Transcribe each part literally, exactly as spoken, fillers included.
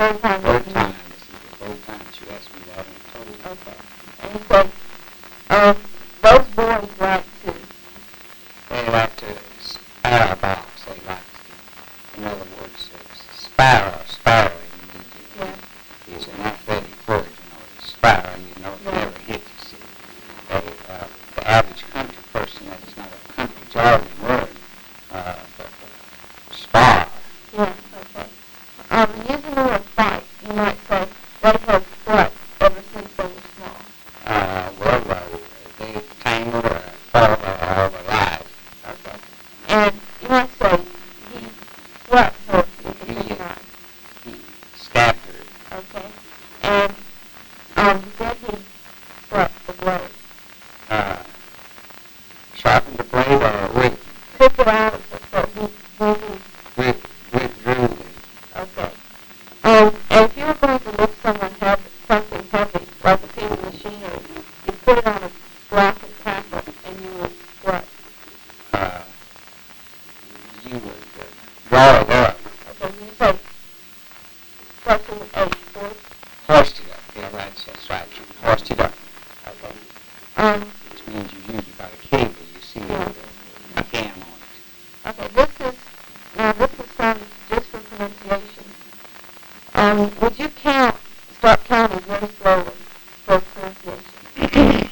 third time. Third time. This is the third time she asked me that, and I told her. Okay. And he said, um, those boys like to. They like to sparrow box. They like to, in other words, uh, sparrow, sparrow. Yeah. It's an athletic word, you know. It's sparrow, you know, it Yeah. never hit, you see. They, uh, the average country person, that is not a country jargon word, uh, but uh, spar. Yeah, okay. Um, using the word fight, you might say, they have fought ever since they were small. Uh, well, uh, they tangled or fought all their lives. Okay. And you might say, he swept her with a He, big uh, knife. he stabbed her. Okay. And um, then he swept the blade. Uh, sharpened the blade or with, Took it out of the so he really, with, withdrew the, okay. Um, and if you were going to lift someone heavy, something heavy, like a piece of machinery, you put it on a block of tackle and you would what? uh, you would uh, draw it up, Okay, you say, something with H, force. hoist it up. Yeah, right, that's right. You hoist it up, Okay. Um, which means you usually got a cable, you see, Yeah. with a cam on it. okay, this is, now this is some, just for pronunciation. Um, would you count, start counting very slowly for pronunciation?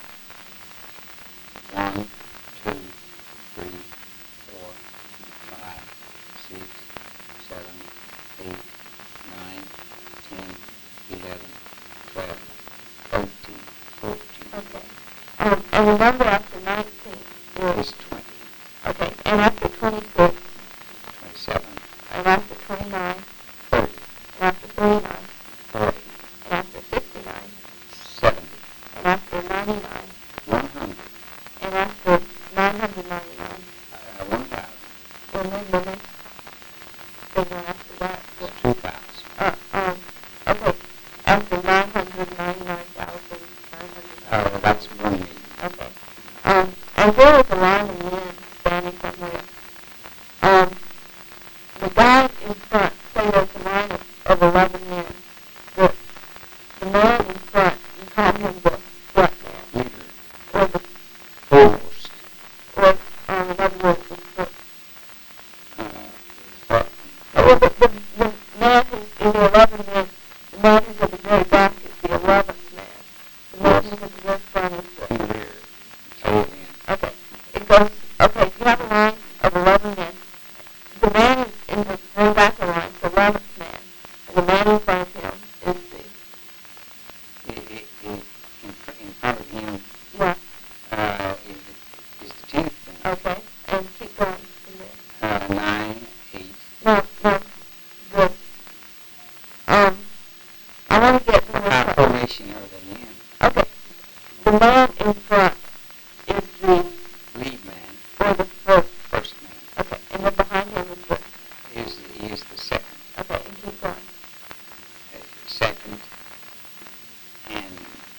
One, two, three, four, five, six, seven, eight, nine, ten, eleven, twelve, thirteen, fourteen. Okay. Um, and remember after nineteen It's is, twenty, okay, and after twenty-six, twenty-seven, and after twenty-nine, thirty, and after thirty-nine, forty, and after sixty-nine, seventy, and after ninety-nine, one hundred, and after nine hundred ninety-nine, uh, one thousand, and then the next thing after that is, two thousand. uh, um, okay, after nine hundred ninety-nine thousand nine hundred Oh, ninety-nine. that's one million. Okay. Um, and there was a line of men standing somewhere. Um, the guy in front, say there's a line of, of eleven men. The, the man in front, you call him the what man? Leader, Or the, host, or, um, in other words, the, the, uh, for, or the, the, the man who's in the eleven men, the man who's at the very back is the eleventh man. The man who's at the very front is the, in the rear, tail end. okay. It goes, okay, you have a line of eleven men. The man in the very back of the line is the eleventh man. And the man in front of him is the, It, it, it, in, fr- in front of him yeah, uh, is, is the tenth man. okay. And keep going from there. Uh, nine, eight, No, no, good. Um, I want to get to what one kind of part. formation are they in? Okay. The man in front is the, Lead man, or the first. first man, Okay. And then behind him is the, is the, is the second. okay, and keep going. Uh, second, and,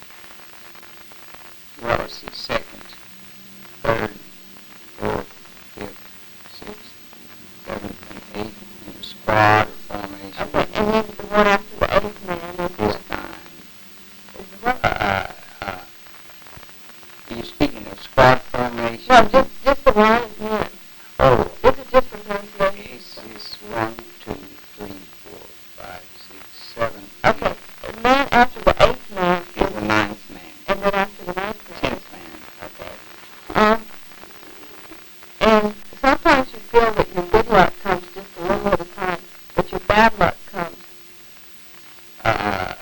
well, let's see, second, third, fourth, fifth, sixth, seventh, and eighth, in a squad or formation. Okay. And then the one after the eighth man is Is the, nine. is the what? Uh, uh, uh, you're speaking of squad formation? No, just, just the line of men. Oh, This is just for pronunciation. it's, it's one, two, three, four, five, six, seven, Okay. eight. The man after the eighth man Is is, the ninth man, and then after the ninth man. tenth man. Okay. Um, and sometimes you feel that your good luck comes just a little at a time, but your bad luck comes. Uh,